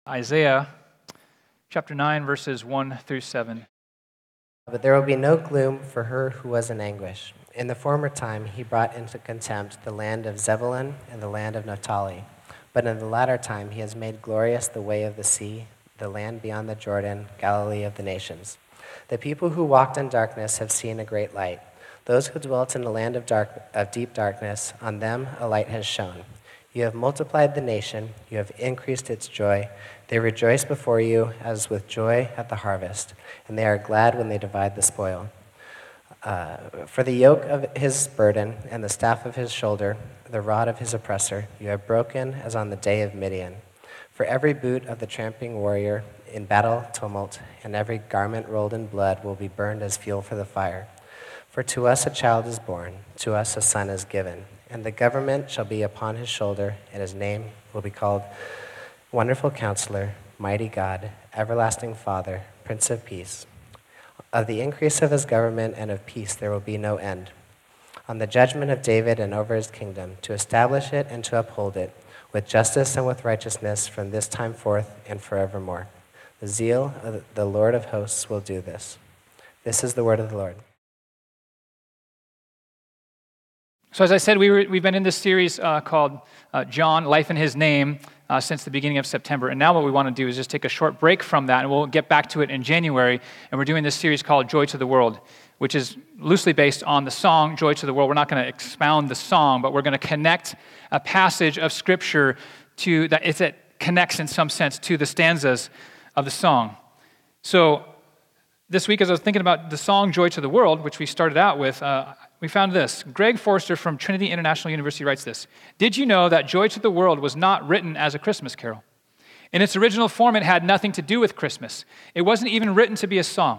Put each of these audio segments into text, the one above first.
Isaiah chapter 9, verses 1 through 7. But there will be no gloom for her who was in anguish. In the former time he brought into contempt the land of Zebulun and the land of Naphtali. But in the latter time he has made glorious the way of the sea, the land beyond the Jordan, Galilee of the nations. The people who walked in darkness have seen a great light. Those who dwelt in the land of deep darkness, on them a light has shone. You have multiplied the nation, you have increased its joy. They rejoice before you as with joy at the harvest, and they are glad when they divide the spoil. For the yoke of his burden and the staff of his shoulder, the rod of his oppressor, you have broken as on the day of Midian. For every boot of the tramping warrior in battle tumult, and every garment rolled in blood will be burned as fuel for the fire. For to us a child is born, to us a son is given, and the government shall be upon his shoulder, and his name will be called Wonderful Counselor, Mighty God, Everlasting Father, Prince of Peace. Of the increase of his government and of peace there will be no end. On the judgment of David and over his kingdom, to establish it and to uphold it, with justice and with righteousness from this time forth and forevermore. The zeal of the Lord of hosts will do this. This is the word of the Lord. So as I said, we've been in this series called John, Life in His Name, since the beginning of September. And now what we want to do is just take a short break from that, and we'll get back to it in January. And we're doing this series called Joy to the World, which is loosely based on the song Joy to the World. We're not going to expound the song, but we're going to connect a passage of Scripture to that. It connects in some sense to the stanzas of the song. So this week, as I was thinking about the song Joy to the World, which we started out with, we found this. Greg Forster from Trinity International University writes this: "Did you know that Joy to the World was not written as a Christmas carol? In its original form, it had nothing to do with Christmas. It wasn't even written to be a song.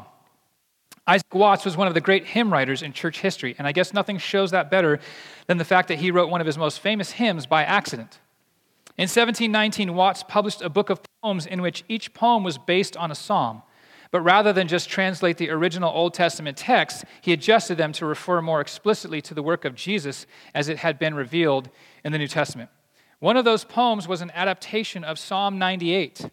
Isaac Watts was one of the great hymn writers in church history, and I guess nothing shows that better than the fact that he wrote one of his most famous hymns by accident. In 1719, Watts published a book of poems in which each poem was based on a psalm. But rather than just translate the original Old Testament text, he adjusted them to refer more explicitly to the work of Jesus as it had been revealed in the New Testament. One of those poems was an adaptation of Psalm 98.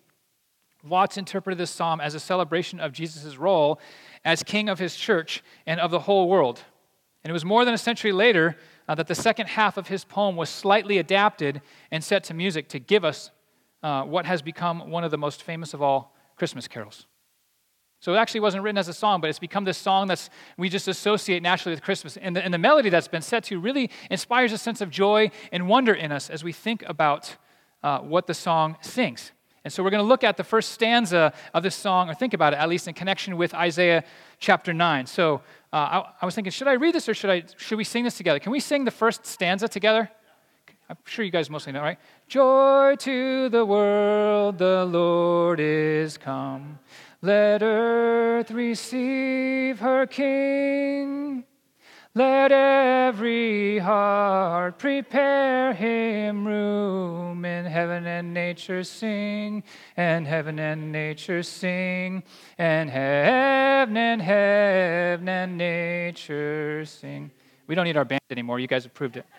Watts interpreted this psalm as a celebration of Jesus' role as king of his church and of the whole world. And it was more than a century later that the second half of his poem was slightly adapted and set to music to give us what has become one of the most famous of all Christmas carols. So it actually wasn't written as a song, but it's become this song that we just associate naturally with Christmas. And the melody that's been set to really inspires a sense of joy and wonder in us as we think about what the song sings. And so we're going to look at the first stanza of this song, or think about it, at least in connection with Isaiah chapter 9. So I was thinking, should I read this or should we sing this together? Can we sing the first stanza together? I'm sure you guys mostly know, right? Joy to the world, the Lord is come. Let earth receive her King. Let every heart prepare him room. And heaven and nature sing, and heaven and nature sing, and heaven and nature sing. We don't need our band anymore. You guys approved it.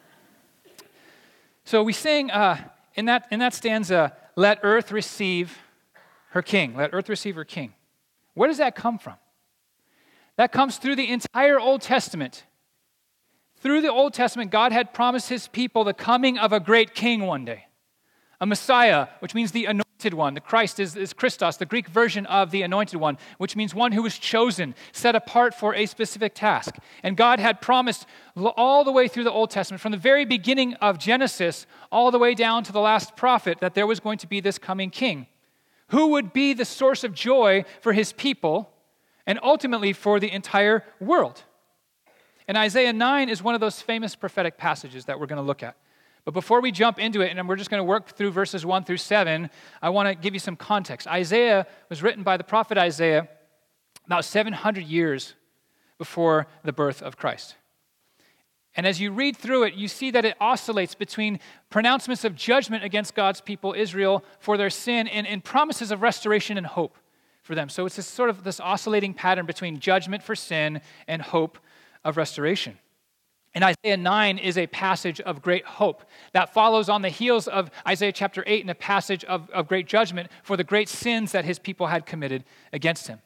So we sing in that stanza, let earth receive her King. Let earth receive her King. Where does that come from? That comes through the entire Old Testament. Through the Old Testament, God had promised his people the coming of a great king one day. A Messiah, which means the anointed one. The Christ is Christos, the Greek version of the anointed one, which means one who was chosen, set apart for a specific task. And God had promised all the way through the Old Testament, from the very beginning of Genesis, all the way down to the last prophet, that there was going to be this coming king, who would be the source of joy for his people and ultimately for the entire world. And Isaiah 9 is one of those famous prophetic passages that we're going to look at. But before we jump into it, and we're just going to work through verses 1 through 7, I want to give you some context. Isaiah was written by the prophet Isaiah about 700 years before the birth of Christ. And as you read through it, you see that it oscillates between pronouncements of judgment against God's people, Israel, for their sin, and promises of restoration and hope for them. So it's this oscillating pattern between judgment for sin and hope of restoration. And Isaiah 9 is a passage of great hope that follows on the heels of Isaiah chapter 8 and a passage of great judgment for the great sins that his people had committed against him.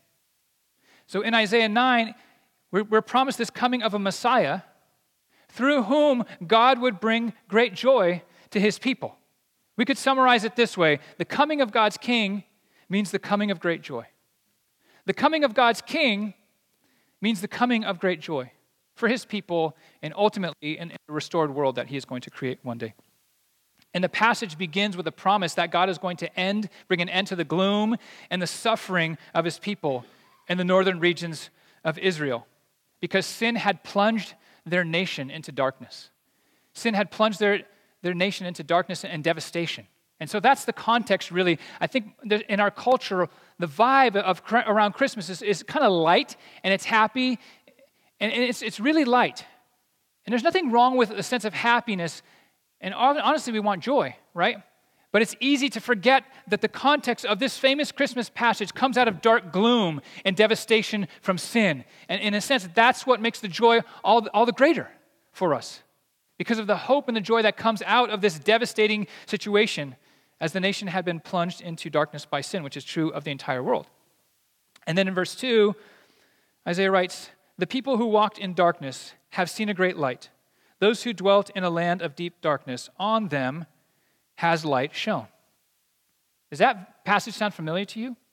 So in Isaiah 9, we're promised this coming of a Messiah through whom God would bring great joy to his people. We could summarize it this way: the coming of God's king means the coming of great joy. The coming of God's king means the coming of great joy for his people and ultimately in the restored world that he is going to create one day. And the passage begins with a promise that God is going to bring an end to the gloom and the suffering of his people in the northern regions of Israel, because sin had plunged their nation into darkness. Sin had plunged their nation into darkness and devastation. And so that's the context, really. I think in our culture, the vibe around Christmas is kind of light, and it's happy, and it's really light. And there's nothing wrong with a sense of happiness, and honestly, we want joy, right? But it's easy to forget that the context of this famous Christmas passage comes out of dark gloom and devastation from sin. And in a sense, that's what makes the joy all the greater for us, because of the hope and the joy that comes out of this devastating situation as the nation had been plunged into darkness by sin, which is true of the entire world. And then in verse 2, Isaiah writes, "The people who walked in darkness have seen a great light. Those who dwelt in a land of deep darkness, on them has light shone." Does that passage sound familiar to you?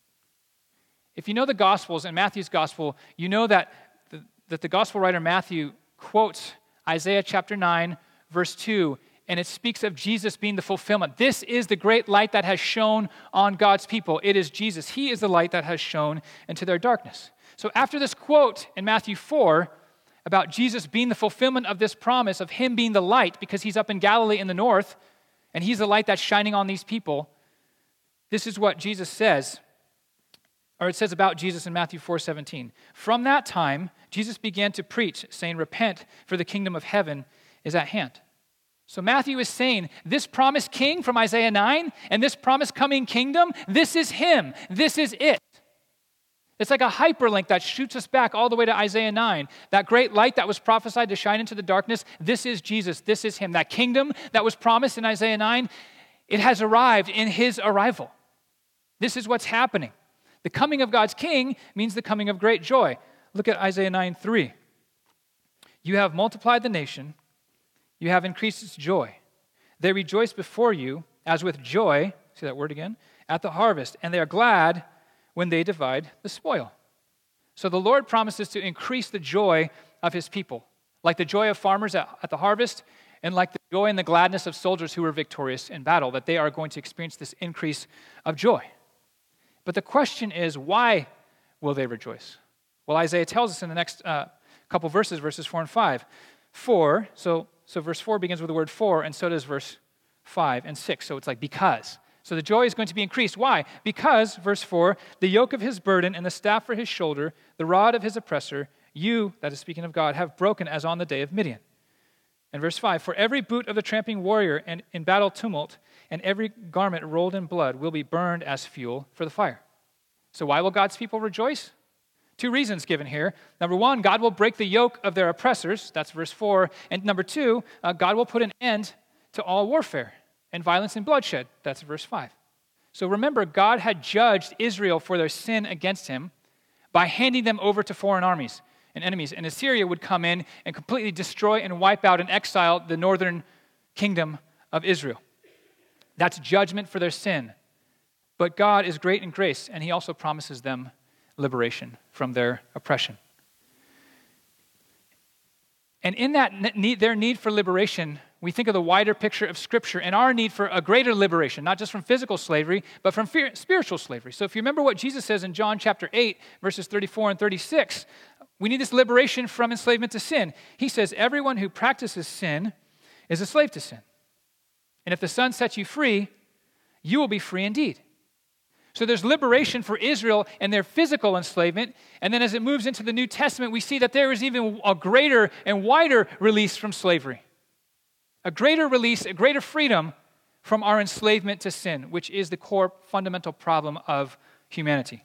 If you know the Gospels and Matthew's Gospel, you know that the Gospel writer Matthew quotes Isaiah chapter 9, verse 2, and it speaks of Jesus being the fulfillment. This is the great light that has shone on God's people. It is Jesus. He is the light that has shone into their darkness. So after this quote in Matthew 4 about Jesus being the fulfillment of this promise of him being the light, because he's up in Galilee in the north, and he's the light that's shining on these people, this is what Jesus says, or it says about Jesus in Matthew 4:17. "From that time, Jesus began to preach, saying, 'Repent, for the kingdom of heaven is at hand.'" So Matthew is saying, this promised king from Isaiah 9 and this promised coming kingdom, this is him. This is it. It's like a hyperlink that shoots us back all the way to Isaiah 9. That great light that was prophesied to shine into the darkness, this is Jesus. This is him. That kingdom that was promised in Isaiah 9, it has arrived in his arrival. This is what's happening. The coming of God's king means the coming of great joy. Look at Isaiah 9:3. "You have multiplied the nation. You have increased its joy. They rejoice before you as with joy," see that word again, "at the harvest, and they are glad when they divide the spoil." So the Lord promises to increase the joy of his people, like the joy of farmers at the harvest, and like the joy and the gladness of soldiers who were victorious in battle, that they are going to experience this increase of joy. But the question is, why will they rejoice? Well, Isaiah tells us in the next couple verses, verses 4 and 5. So verse 4 begins with the word "for," and so does verse 5 and 6. So it's like because. So the joy is going to be increased. Why? Because, verse 4, "the yoke of his burden and the staff for his shoulder, the rod of his oppressor, you," that is speaking of God, "have broken as on the day of Midian." And verse 5, "For every boot of the tramping warrior and in battle tumult, and every garment rolled in blood will be burned as fuel for the fire." So why will God's people rejoice? Two reasons given here. Number one, God will break the yoke of their oppressors. That's verse 4. And number two, God will put an end to all warfare and violence and bloodshed. That's verse 5. So remember, God had judged Israel for their sin against him by handing them over to foreign armies and enemies. And Assyria would come in and completely destroy and wipe out and exile the northern kingdom of Israel. That's judgment for their sin. But God is great in grace, and he also promises them liberation from their oppression. And in that need, their need for liberation, we think of the wider picture of Scripture and our need for a greater liberation, not just from physical slavery, but from spiritual slavery. So if you remember what Jesus says in John chapter 8, verses 34 and 36, we need this liberation from enslavement to sin. He says, "Everyone who practices sin is a slave to sin. And if the Son sets you free, you will be free indeed." So there's liberation for Israel and their physical enslavement. And then as it moves into the New Testament, we see that there is even a greater and wider release from slavery. A greater release, a greater freedom from our enslavement to sin, which is the core fundamental problem of humanity.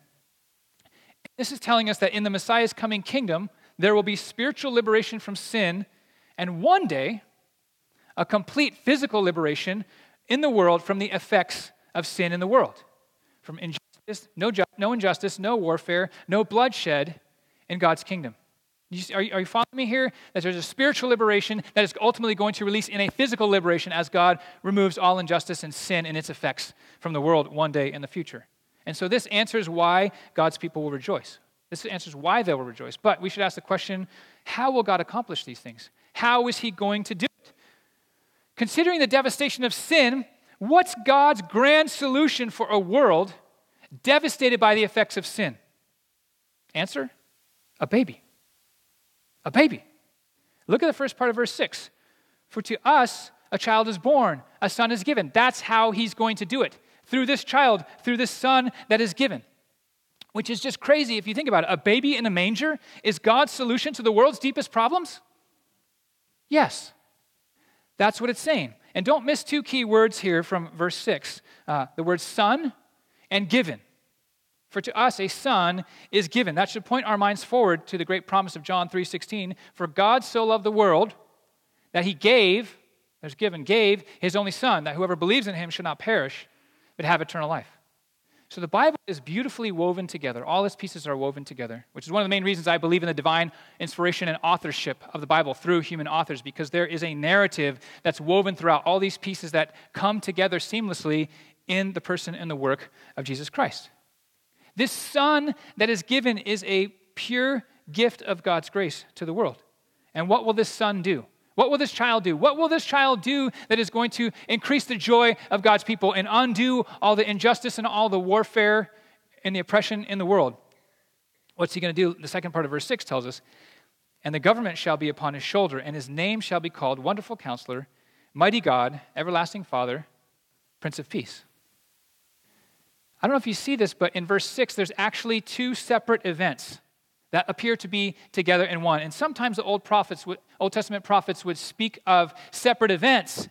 This is telling us that in the Messiah's coming kingdom, there will be spiritual liberation from sin and one day, a complete physical liberation in the world from the effects of sin in the world. From injustice, no injustice, no warfare, no bloodshed in God's kingdom. Are you following me here? That there's a spiritual liberation that is ultimately going to release in a physical liberation as God removes all injustice and sin and its effects from the world one day in the future. And so this answers why God's people will rejoice. This answers why they will rejoice. But we should ask the question, how will God accomplish these things? How is he going to do it? Considering the devastation of sin, what's God's grand solution for a world devastated by the effects of sin? Answer, a baby. A baby. Look at the first part of verse 6. For to us a child is born, a son is given. That's how he's going to do it. Through this child, through this son that is given. Which is just crazy if you think about it. A baby in a manger is God's solution to the world's deepest problems? Yes. That's what it's saying. And don't miss two key words here from verse 6. The words son and given. For to us a son is given. That should point our minds forward to the great promise of John 3:16. For God so loved the world that he gave his only son, that whoever believes in him should not perish, but have eternal life. So the Bible is beautifully woven together. All its pieces are woven together, which is one of the main reasons I believe in the divine inspiration and authorship of the Bible through human authors, because there is a narrative that's woven throughout all these pieces that come together seamlessly in the person and the work of Jesus Christ. This son that is given is a pure gift of God's grace to the world. And what will this son do? What will this child do? What will this child do that is going to increase the joy of God's people and undo all the injustice and all the warfare and the oppression in the world? What's he going to do? The second part of verse 6 tells us, and the government shall be upon his shoulder, and his name shall be called Wonderful Counselor, Mighty God, Everlasting Father, Prince of Peace. I don't know if you see this, but in verse 6, there's actually two separate events that appear to be together in one. And sometimes the Old Testament prophets would speak of separate events,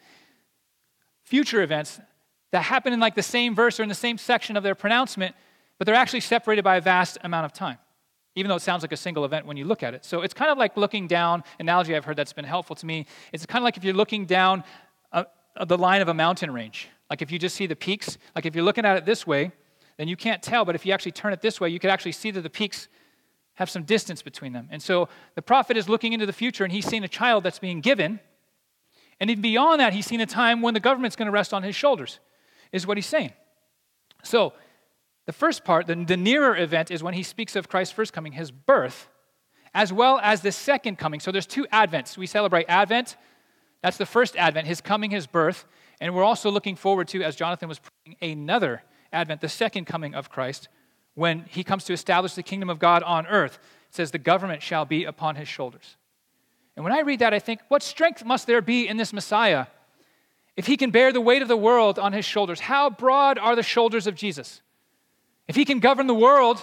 future events, that happen in like the same verse or in the same section of their pronouncement, but they're actually separated by a vast amount of time, even though it sounds like a single event when you look at it. So it's kind of like looking down, analogy I've heard that's been helpful to me. It's kind of like if you're looking down the line of a mountain range. Like if you just see the peaks, like if you're looking at it this way, then you can't tell, but if you actually turn it this way, you could actually see that the peaks have some distance between them. And so the prophet is looking into the future, and he's seen a child that's being given, and even beyond that, he's seen a time when the government's going to rest on his shoulders, is what he's saying. So the first part, the nearer event, is when he speaks of Christ's first coming, his birth, as well as the second coming. So there's two Advents. We celebrate Advent. That's the first Advent, his coming, his birth. And we're also looking forward to, as Jonathan was praying, another Advent, the second coming of Christ, when he comes to establish the kingdom of God on earth. It says the government shall be upon his shoulders. And when I read that, I think, what strength must there be in this Messiah if he can bear the weight of the world on his shoulders? How broad are the shoulders of Jesus? If he can govern the world,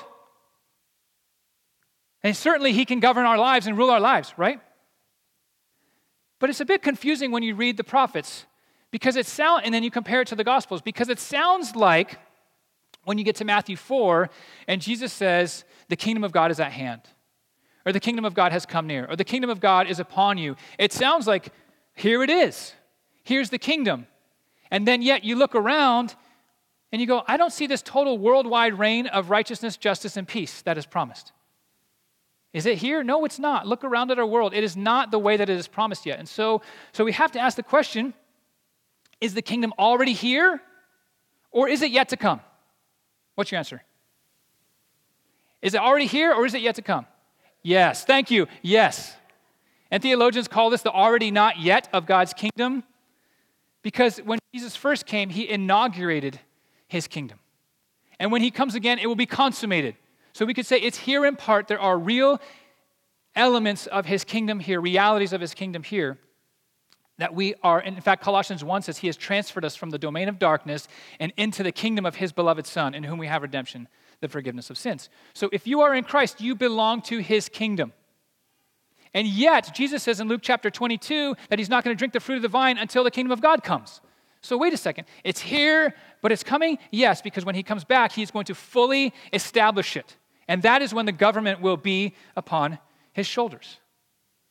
and certainly he can govern our lives and rule our lives, right? But it's a bit confusing when you read the prophets, because and then you compare it to the Gospels, because it sounds like when you get to Matthew 4, and Jesus says, the kingdom of God is at hand, or the kingdom of God has come near, or the kingdom of God is upon you. It sounds like, here it is. Here's the kingdom. And then yet you look around, and you go, I don't see this total worldwide reign of righteousness, justice, and peace that is promised. Is it here? No, it's not. Look around at our world. It is not the way that it is promised yet. And so we have to ask the question, is the kingdom already here, or is it yet to come? What's your answer? Is it already here, or is it yet to come? Yes, thank you, yes. And theologians call this the already not yet of God's kingdom, because when Jesus first came, he inaugurated his kingdom. And when he comes again, it will be consummated. So we could say it's here in part. There are real elements of his kingdom here, realities of his kingdom here, that we are, in fact, Colossians 1 says he has transferred us from the domain of darkness and into the kingdom of his beloved Son, in whom we have redemption, the forgiveness of sins. So if you are in Christ, you belong to his kingdom. And yet, Jesus says in Luke chapter 22 that he's not going to drink the fruit of the vine until the kingdom of God comes. So wait a second. It's here, but it's coming? Yes, because when he comes back, he's going to fully establish it. And that is when the government will be upon his shoulders.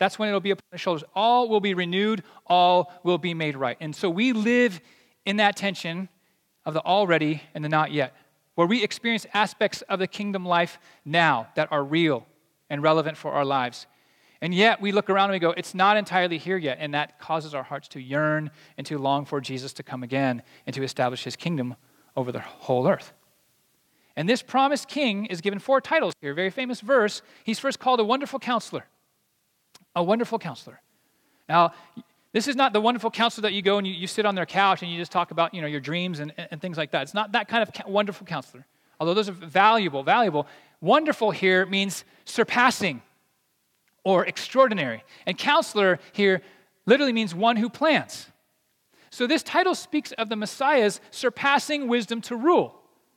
That's when it'll be upon his shoulders. All will be renewed, all will be made right. And so we live in that tension of the already and the not yet, where we experience aspects of the kingdom life now that are real and relevant for our lives. And yet we look around and we go, it's not entirely here yet, and that causes our hearts to yearn and to long for Jesus to come again and to establish his kingdom over the whole earth. And this promised king is given 4 titles here, very famous verse. He's first called a wonderful counselor. A wonderful counselor. Now, this is not the wonderful counselor that you go and you sit on their couch and you just talk about, your dreams and things like that. It's not that kind of wonderful counselor. Although those are valuable. Wonderful here means surpassing or extraordinary. And counselor here literally means one who plans. So this title speaks of the Messiah's surpassing wisdom to rule.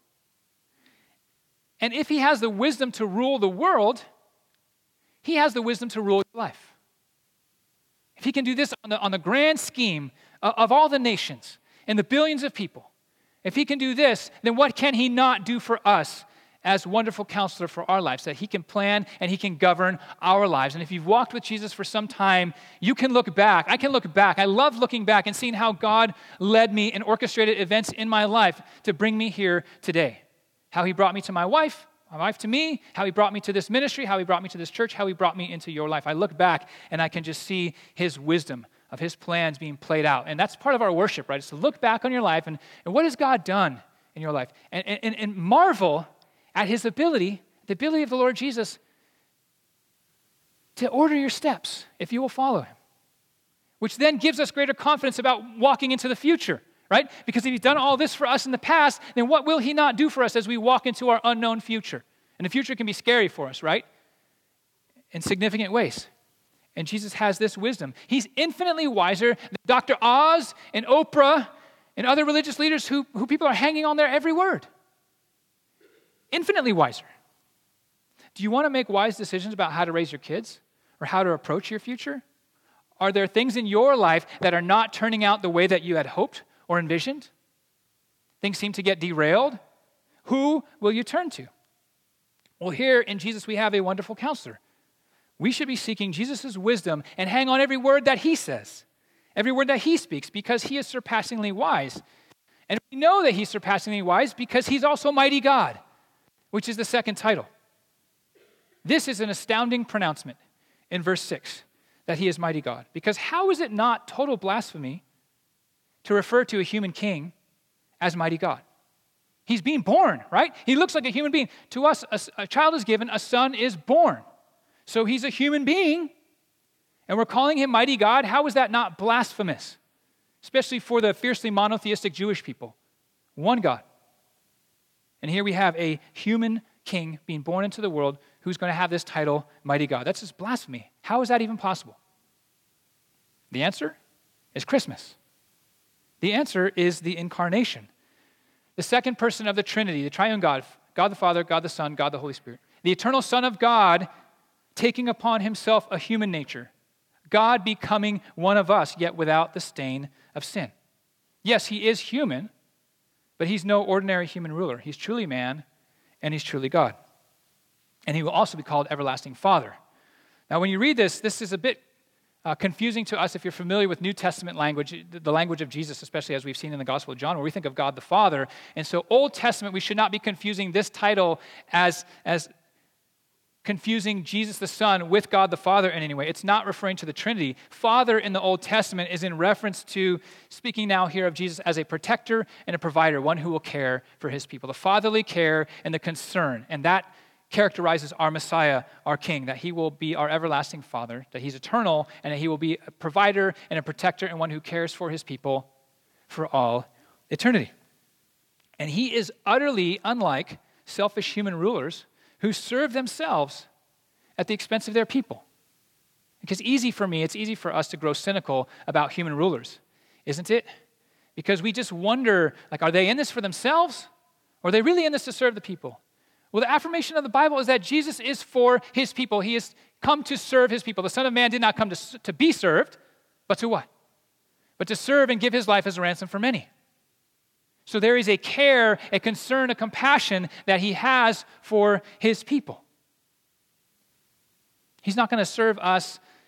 And if he has the wisdom to rule the world, he has the wisdom to rule your life. If he can do this on the grand scheme of all the nations and the billions of people, if he can do this, then what can he not do for us as wonderful counselor for our lives, that he can plan and he can govern our lives? And if you've walked with Jesus for some time, you can look back. I can look back. I love looking back and seeing how God led me and orchestrated events in my life to bring me here today. How he brought me to my wife to me, how he brought me to this ministry, how he brought me to this church, how he brought me into your life. I look back and I can just see his wisdom of his plans being played out. And that's part of our worship, right? It's to look back on your life and what has God done in your life? And marvel at his ability, the ability of the Lord Jesus to order your steps if you will follow him, which then gives us greater confidence about walking into the future. Right? Because if he's done all this for us in the past, then what will he not do for us as we walk into our unknown future? And the future can be scary for us, right? In significant ways. And Jesus has this wisdom. He's infinitely wiser than Dr. Oz and Oprah and other religious leaders who people are hanging on their every word. Infinitely wiser. Do you want to make wise decisions about how to raise your kids or how to approach your future? Are there things in your life that are not turning out the way that you had hoped or envisioned? Things seem to get derailed. Who will you turn to? Well, here in Jesus, we have a wonderful counselor. We should be seeking Jesus' wisdom and hang on every word that he says, every word that he speaks, because he is surpassingly wise. And we know that he's surpassingly wise because he's also mighty God, which is the second title. This is an astounding pronouncement in verse 6, that he is mighty God. Because how is it not total blasphemy to refer to a human king as mighty God? He's being born, right? He looks like a human being. To us, a child is given, a son is born. So he's a human being, and we're calling him mighty God. How is that not blasphemous? Especially for the fiercely monotheistic Jewish people. One God. And here we have a human king being born into the world who's going to have this title, mighty God. That's just blasphemy. How is that even possible? The answer is Christmas. The answer is the incarnation. The second person of the Trinity, the triune God, God the Father, God the Son, God the Holy Spirit. The eternal Son of God taking upon himself a human nature. God becoming one of us, yet without the stain of sin. Yes, he is human, but he's no ordinary human ruler. He's truly man, and he's truly God. And he will also be called Everlasting Father. Now, when you read this is a bit confusing to us if you're familiar with New Testament language, the language of Jesus, especially as we've seen in the Gospel of John, where we think of God the Father. And so Old Testament, we should not be confusing this title as confusing Jesus the Son with God the Father in any way. It's not referring to the Trinity. Father in the Old Testament is in reference to, speaking now here of Jesus as a protector and a provider, one who will care for his people. The fatherly care and the concern, and that characterizes our Messiah, our King, that he will be our everlasting Father, that he's eternal, and that he will be a provider and a protector and one who cares for his people for all eternity. And he is utterly unlike selfish human rulers who serve themselves at the expense of their people. Because it's easy for us to grow cynical about human rulers, isn't it? Because we just wonder, are they in this for themselves? Or are they really in this to serve the people? Well, the affirmation of the Bible is that Jesus is for his people. He has come to serve his people. The Son of Man did not come to be served, but to what? But to serve and give his life as a ransom for many. So there is a care, a concern, a compassion that he has for his people. He's not going to serve us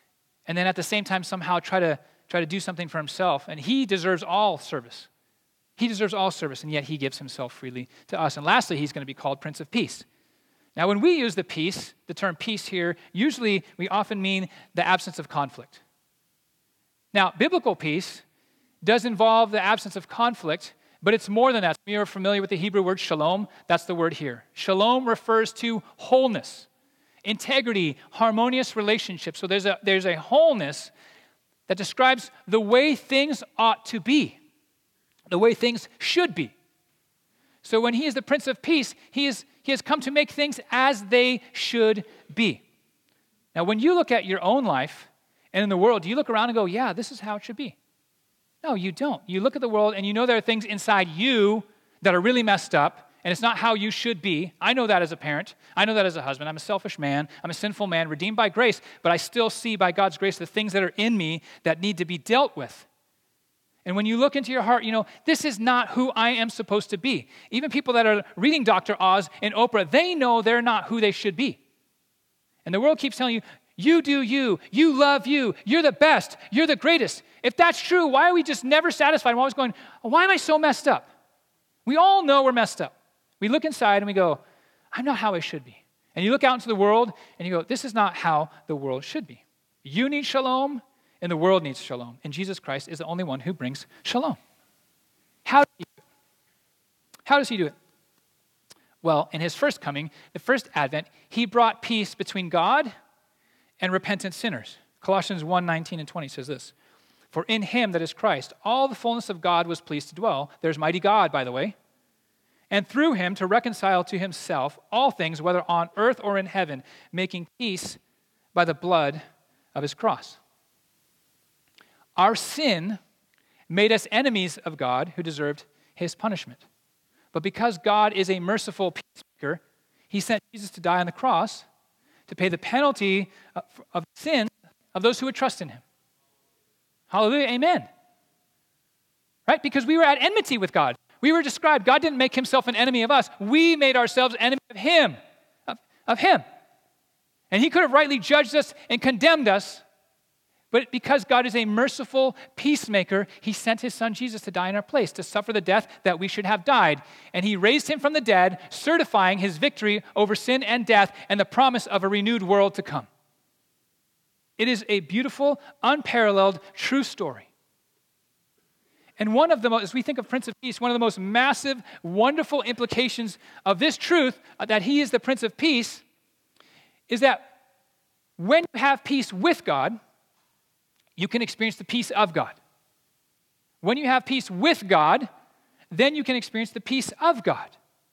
and then at the same time somehow try to do something for himself. And he deserves all service. He deserves all service, and yet he gives himself freely to us. And lastly, he's going to be called Prince of Peace. Now, when we use the term peace here, usually we often mean the absence of conflict. Now, biblical peace does involve the absence of conflict, but it's more than that. You're familiar with the Hebrew word shalom. That's the word here. Shalom refers to wholeness, integrity, harmonious relationships. So there's a wholeness that describes the way things ought to be, the way things should be. So when he is the Prince of Peace, he has come to make things as they should be. Now, when you look at your own life and in the world, do you look around and go, yeah, this is how it should be? No, you don't. You look at the world and you know there are things inside you that are really messed up, and it's not how you should be. I know that as a parent. I know that as a husband. I'm a selfish man. I'm a sinful man, redeemed by grace, but I still see by God's grace the things that are in me that need to be dealt with. And when you look into your heart, you know, this is not who I am supposed to be. Even people that are reading Dr. Oz and Oprah, they know they're not who they should be. And the world keeps telling you, you do you love you're the best, you're the greatest. If that's true, why are we just never satisfied? We're always going, why am I so messed up? We all know we're messed up. We look inside and we go, I'm not how I should be. And you look out into the world and you go, this is not how the world should be. You need shalom, and the world needs shalom. And Jesus Christ is the only one who brings shalom. How does he do it? How does he do it? Well, in his first coming, the first advent, he brought peace between God and repentant sinners. Colossians 1:19 and 20 says this, for in him, that is Christ, all the fullness of God was pleased to dwell. There's mighty God, by the way. And through him to reconcile to himself all things, whether on earth or in heaven, making peace by the blood of his cross. Our sin made us enemies of God who deserved his punishment. But because God is a merciful peacemaker, he sent Jesus to die on the cross to pay the penalty of sin of those who would trust in him. Hallelujah, amen. Right? Because we were at enmity with God. We were described, God didn't make himself an enemy of us. We made ourselves enemy of him, of him. And he could have rightly judged us and condemned us, but because God is a merciful peacemaker, he sent his son Jesus to die in our place, to suffer the death that we should have died. And he raised him from the dead, certifying his victory over sin and death and the promise of a renewed world to come. It is a beautiful, unparalleled, true story. And one of the most, as we think of Prince of Peace, one of the most massive, wonderful implications of this truth, that he is the Prince of Peace, is that when you have peace with God, you can experience the peace of God. When you have peace with God, then you can experience the peace of God.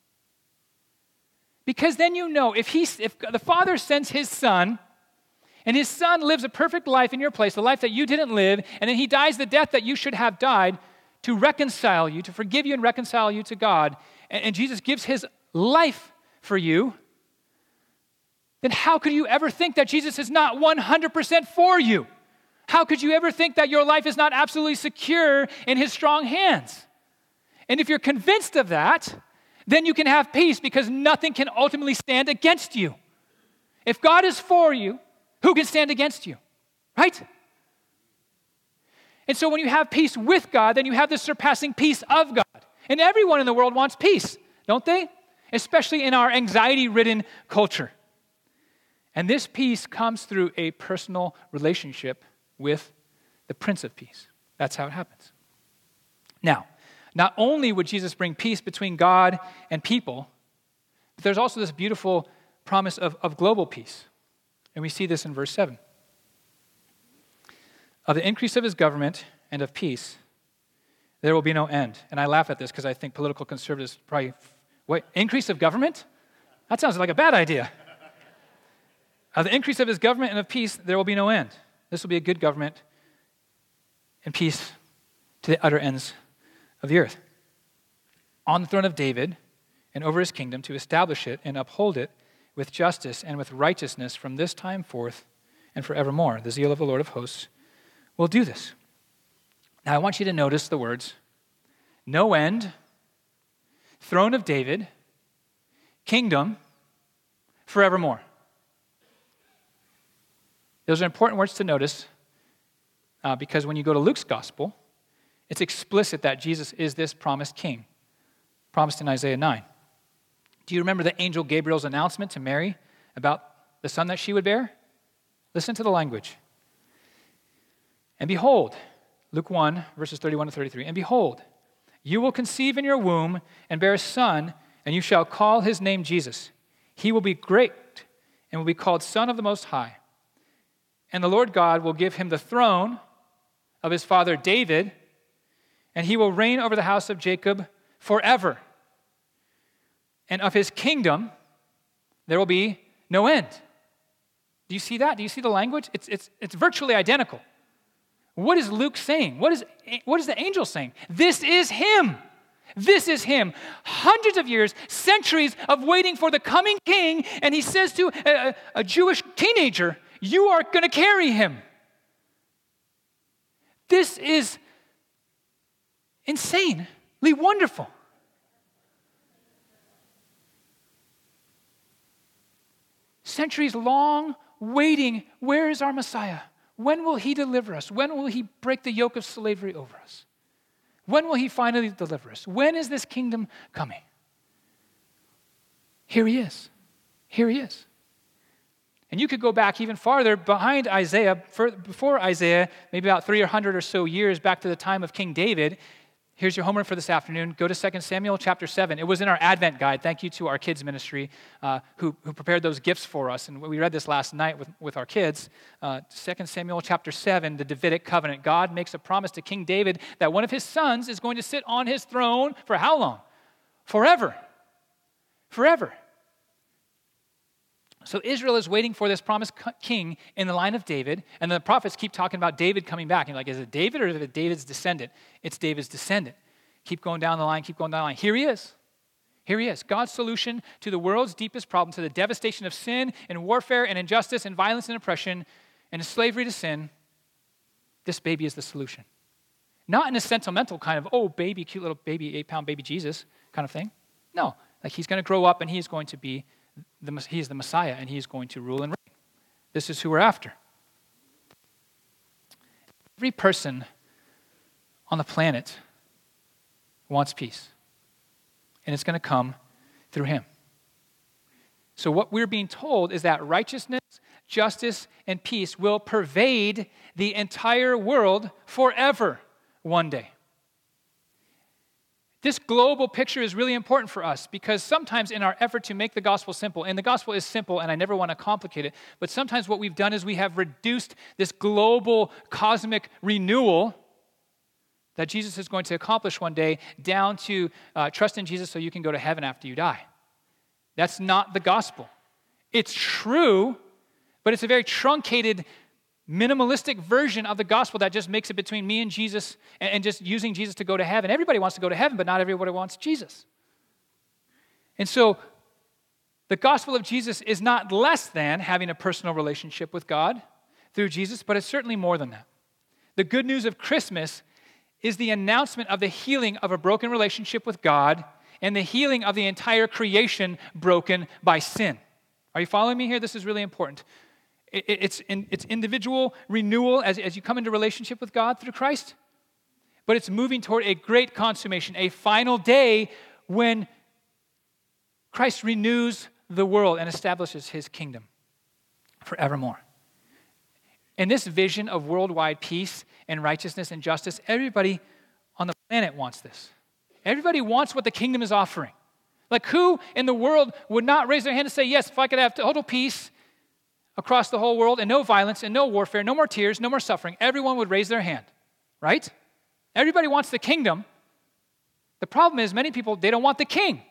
Because then you know, if the Father sends his Son, and his Son lives a perfect life in your place, the life that you didn't live, and then he dies the death that you should have died to reconcile you, to forgive you and reconcile you to God, and Jesus gives his life for you, then how could you ever think that Jesus is not 100% for you? How could you ever think that your life is not absolutely secure in his strong hands? And if you're convinced of that, then you can have peace because nothing can ultimately stand against you. If God is for you, who can stand against you? Right? And so when you have peace with God, then you have the surpassing peace of God. And everyone in the world wants peace, don't they? Especially in our anxiety-ridden culture. And this peace comes through a personal relationship with the Prince of Peace. That's how it happens. Now, not only would Jesus bring peace between God and people, but there's also this beautiful promise of global peace. And we see this in verse 7. Of the increase of his government and of peace, there will be no end. And I laugh at this because I think political conservatives probably, wait, increase of government? That sounds like a bad idea. Of the increase of his government and of peace, there will be no end. This will be a good government and peace to the utter ends of the earth. On the throne of David and over his kingdom, to establish it and uphold it with justice and with righteousness from this time forth and forevermore. The zeal of the Lord of hosts will do this. Now I want you to notice the words, no end, throne of David, kingdom, forevermore. Those are important words to notice because when you go to Luke's gospel, it's explicit that Jesus is this promised king, promised in Isaiah 9. Do you remember the angel Gabriel's announcement to Mary about the son that she would bear? Listen to the language. And behold, Luke 1, verses 31 to 33, and behold, you will conceive in your womb and bear a son, and you shall call his name Jesus. He will be great and will be called Son of the Most High. And the Lord God will give him the throne of his father David, and he will reign over the house of Jacob forever. And of his kingdom there will be no end. Do you see that? Do you see the language? It's virtually identical. What is Luke saying? What is the angel saying? This is him. This is him. Hundreds of years, centuries of waiting for the coming king, and he says to a Jewish teenager, you are going to carry him. This is insanely wonderful. Centuries long waiting, where is our Messiah? When will he deliver us? When will he break the yoke of slavery over us? When will he finally deliver us? When is this kingdom coming? Here he is. Here he is. And you could go back even farther behind Isaiah, before Isaiah, maybe about 300 or so years back to the time of King David. Here's your homework for this afternoon. Go to 2 Samuel chapter 7. It was in our Advent guide. Thank you to our kids ministry who prepared those gifts for us. And we read this last night with our kids. 2 Samuel chapter 7, the Davidic covenant. God makes a promise to King David that one of his sons is going to sit on his throne for how long? Forever. Forever. So Israel is waiting for this promised king in the line of David, and the prophets keep talking about David coming back. And you're like, is it David or is it David's descendant? It's David's descendant. Keep going down the line, keep going down the line. Here he is. Here he is. God's solution to the world's deepest problem, to the devastation of sin and warfare and injustice and violence and oppression and slavery to sin. This baby is the solution. Not in a sentimental kind of, oh, baby, cute little baby, 8-pound baby Jesus kind of thing. No, like he's going to grow up and he is going to be he is the Messiah, and he is going to rule and reign. This is who we're after. Every person on the planet wants peace, and it's going to come through him. So what we're being told is that righteousness, justice, and peace will pervade the entire world forever one day. This global picture is really important for us because sometimes in our effort to make the gospel simple, and the gospel is simple and I never want to complicate it, but sometimes what we've done is we have reduced this global cosmic renewal that Jesus is going to accomplish one day down to trust in Jesus so you can go to heaven after you die. That's not the gospel. It's true, but it's a very truncated, minimalistic version of the gospel that just makes it between me and Jesus and just using Jesus to go to heaven. Everybody wants to go to heaven, but not everybody wants Jesus. And so the gospel of Jesus is not less than having a personal relationship with God through Jesus, but it's certainly more than that. The good news of Christmas is the announcement of the healing of a broken relationship with God and the healing of the entire creation broken by sin. Are you following me here? This is really important. It's individual renewal as you come into relationship with God through Christ, but it's moving toward a great consummation, a final day when Christ renews the world and establishes his kingdom forevermore. In this vision of worldwide peace and righteousness and justice, everybody on the planet wants this. Everybody wants what the kingdom is offering. Like who in the world would not raise their hand and say, yes, if I could have total peace across the whole world and no violence and no warfare, no more tears, no more suffering, everyone would raise their hand, right? Everybody wants the kingdom. The problem is many people, they don't want the king.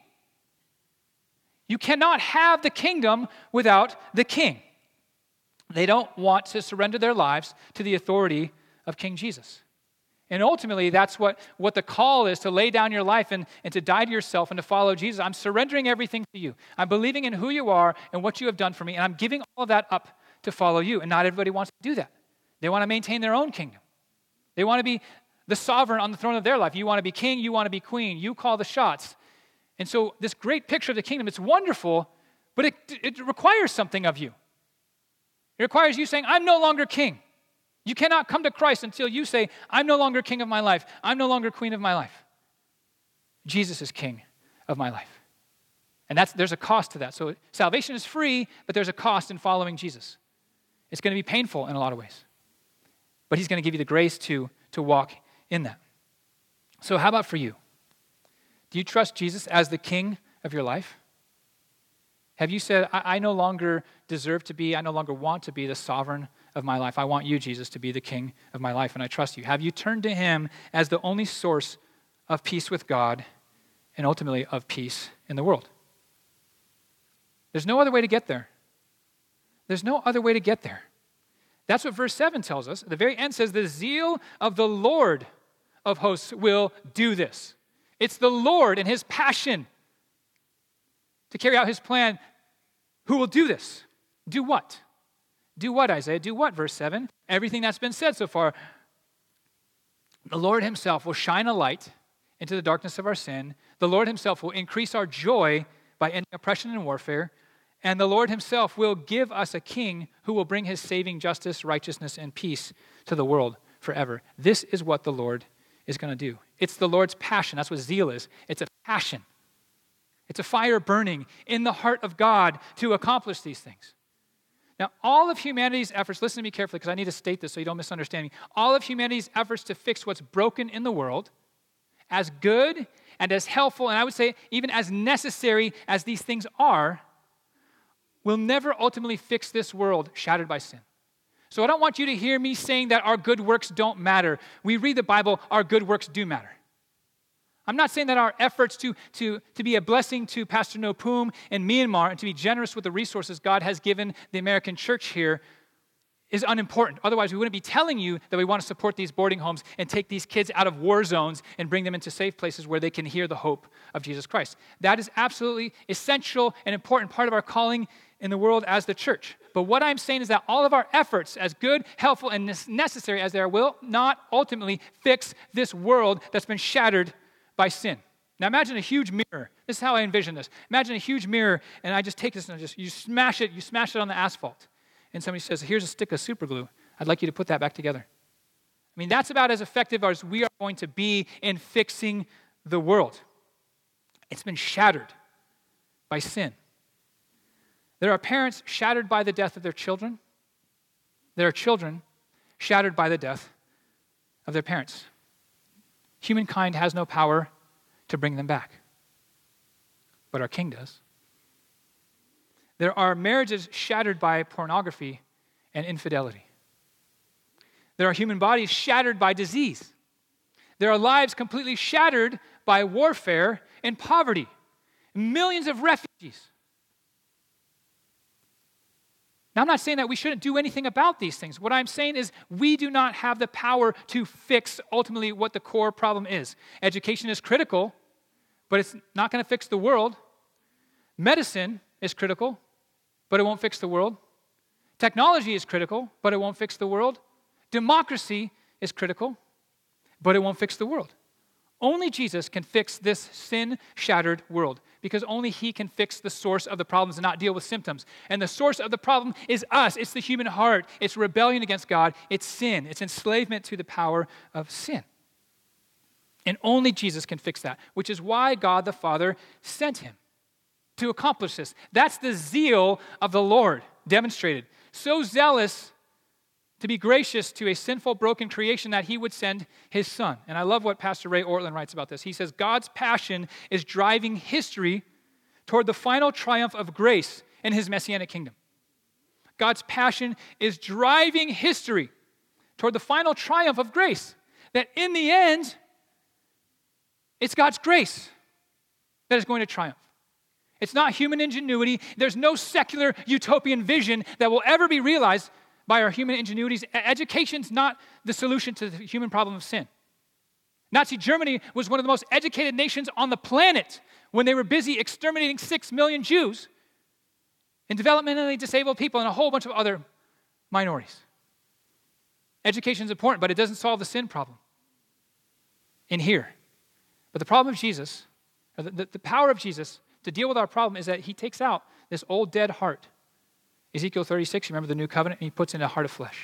You cannot have the kingdom without the king. They don't want to surrender their lives to the authority of King Jesus. And ultimately, that's what the call is, to lay down your life and to die to yourself and to follow Jesus. I'm surrendering everything to you. I'm believing in who you are and what you have done for me, and I'm giving all of that up to follow you. And not everybody wants to do that. They want to maintain their own kingdom. They want to be the sovereign on the throne of their life. You want to be king, you want to be queen. You call the shots. And so this great picture of the kingdom, it's wonderful, but it requires something of you. It requires you saying, I'm no longer king. You cannot come to Christ until you say, I'm no longer king of my life. I'm no longer queen of my life. Jesus is king of my life. And there's a cost to that. So salvation is free, but there's a cost in following Jesus. It's going to be painful in a lot of ways. But he's going to give you the grace to walk in that. So how about for you? Do you trust Jesus as the king of your life? Have you said, I no longer deserve to be, I no longer want to be the sovereign of my life. I want you, Jesus, to be the king of my life, and I trust you. Have you turned to him as the only source of peace with God and ultimately of peace in the world? There's no other way to get there. There's no other way to get there. That's what verse 7 tells us. At the very end says, the zeal of the Lord of hosts will do this. It's the Lord and his passion to carry out his plan who will do this. Do what? Do what, Isaiah? Do what, verse 7? Everything that's been said so far. The Lord himself will shine a light into the darkness of our sin. The Lord himself will increase our joy by ending oppression and warfare. And the Lord himself will give us a king who will bring his saving justice, righteousness, and peace to the world forever. This is what the Lord is going to do. It's the Lord's passion. That's what zeal is. It's a passion. It's a fire burning in the heart of God to accomplish these things. Now, all of humanity's efforts, listen to me carefully because I need to state this so you don't misunderstand me. All of humanity's efforts to fix what's broken in the world, as good and as helpful, and I would say even as necessary as these things are, will never ultimately fix this world shattered by sin. So I don't want you to hear me saying that our good works don't matter. We read the Bible, our good works do matter. I'm not saying that our efforts to be a blessing to Pastor Nopum in Myanmar and to be generous with the resources God has given the American church here is unimportant. Otherwise, we wouldn't be telling you that we want to support these boarding homes and take these kids out of war zones and bring them into safe places where they can hear the hope of Jesus Christ. That is absolutely essential and important part of our calling in the world as the church. But what I'm saying is that all of our efforts, as good, helpful, and necessary as they are, will not ultimately fix this world that's been shattered by sin. Now imagine a huge mirror. This is how I envision this. Imagine a huge mirror, and I just take this and you smash it on the asphalt. And somebody says, here's a stick of super glue. I'd like you to put that back together. I mean, that's about as effective as we are going to be in fixing the world. It's been shattered by sin. There are parents shattered by the death of their children. There are children shattered by the death of their parents. Humankind has no power to bring them back, but our King does. There are marriages shattered by pornography and infidelity. There are human bodies shattered by disease. There are lives completely shattered by warfare and poverty. Millions of refugees. Now, I'm not saying that we shouldn't do anything about these things. What I'm saying is we do not have the power to fix ultimately what the core problem is. Education is critical, but it's not going to fix the world. Medicine is critical, but it won't fix the world. Technology is critical, but it won't fix the world. Democracy is critical, but it won't fix the world. Only Jesus can fix this sin-shattered world because only he can fix the source of the problems and not deal with symptoms. And the source of the problem is us. It's the human heart. It's rebellion against God. It's sin. It's enslavement to the power of sin. And only Jesus can fix that, which is why God the Father sent him to accomplish this. That's the zeal of the Lord demonstrated. So zealous to be gracious to a sinful, broken creation that he would send his son. And I love what Pastor Ray Ortlund writes about this. He says, God's passion is driving history toward the final triumph of grace in his messianic kingdom. God's passion is driving history toward the final triumph of grace. That in the end, it's God's grace that is going to triumph. It's not human ingenuity. There's no secular utopian vision that will ever be realized by our human ingenuities. Education's not the solution to the human problem of sin. Nazi Germany was one of the most educated nations on the planet when they were busy exterminating 6 million Jews and developmentally disabled people and a whole bunch of other minorities. Education is important, but it doesn't solve the sin problem in here. But the problem of Jesus, or the power of Jesus to deal with our problem is that he takes out this old dead heart. Ezekiel 36, you remember the new covenant, and he puts in a heart of flesh.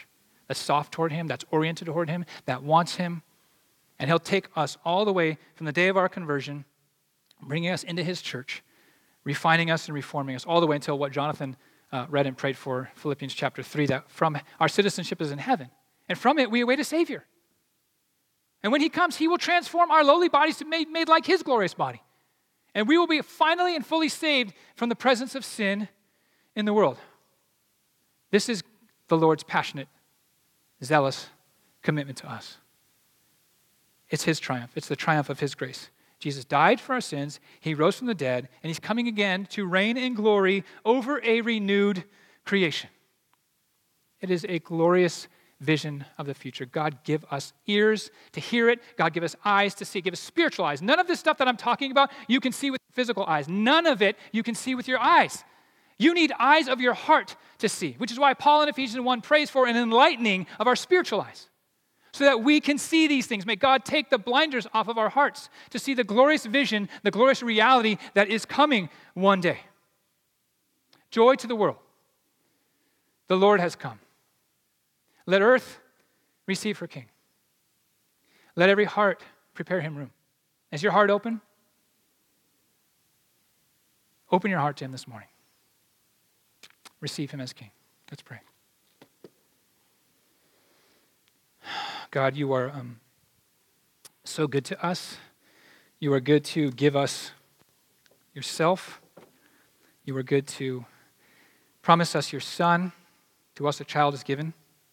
that's soft toward him, that's oriented toward him, that wants him. And he'll take us all the way from the day of our conversion, bringing us into his church, refining us and reforming us, all the way until what Jonathan read and prayed for, Philippians chapter 3, that from our citizenship is in heaven. And from it we await a Savior. And when he comes, he will transform our lowly bodies to be made like his glorious body. And we will be finally and fully saved from the presence of sin in the world. This is the Lord's passionate, zealous commitment to us. It's his triumph. It's the triumph of his grace. Jesus died for our sins. He rose from the dead, and he's coming again to reign in glory over a renewed creation. It is a glorious vision of the future. God, give us ears to hear it. God, give us eyes to see. Give us spiritual eyes. None of this stuff that I'm talking about you can see with physical eyes. None of it you can see with your eyes. You need eyes of your heart to see, which is why Paul in Ephesians 1 prays for an enlightening of our spiritual eyes so that we can see these things. May God take the blinders off of our hearts to see the glorious vision, the glorious reality that is coming one day. Joy to the world. The Lord has come. Let earth receive her King. Let every heart prepare him room. Is your heart open? Open your heart to him this morning. Receive him as King. Let's pray. God, you are so good to us. You are good to give us yourself. You are good to promise us your Son. To us a child is given.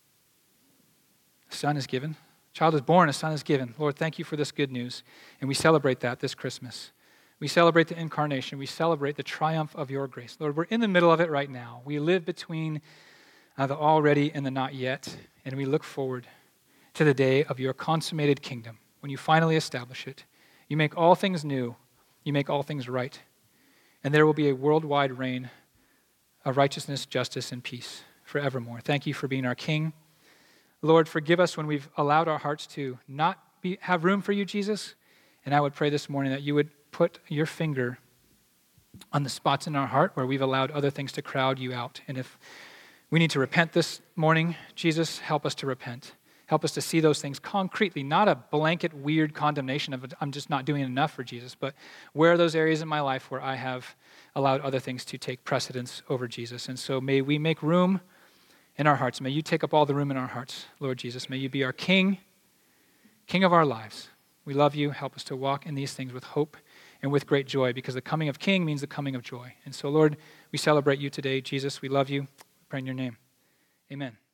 A son is given. A child is born, a son is given. Lord, thank you for this good news. And we celebrate that this Christmas. We celebrate the incarnation. We celebrate the triumph of your grace. Lord, we're in the middle of it right now. We live between the already and the not yet. And we look forward to the day of your consummated kingdom. When you finally establish it, you make all things new. You make all things right. And there will be a worldwide reign of righteousness, justice, and peace forevermore. Thank you for being our King. Lord, forgive us when we've allowed our hearts to not have room for you, Jesus. And I would pray this morning that you would put your finger on the spots in our heart where we've allowed other things to crowd you out. And if we need to repent this morning, Jesus, help us to repent. Help us to see those things concretely, not a blanket, weird condemnation of I'm just not doing enough for Jesus, but where are those areas in my life where I have allowed other things to take precedence over Jesus. And so may we make room in our hearts. May you take up all the room in our hearts, Lord Jesus. May you be our King, King of our lives. We love you. Help us to walk in these things with hope and with great joy, because the coming of King means the coming of joy. And so, Lord, we celebrate you today. Jesus, we love you. We pray in your name. Amen.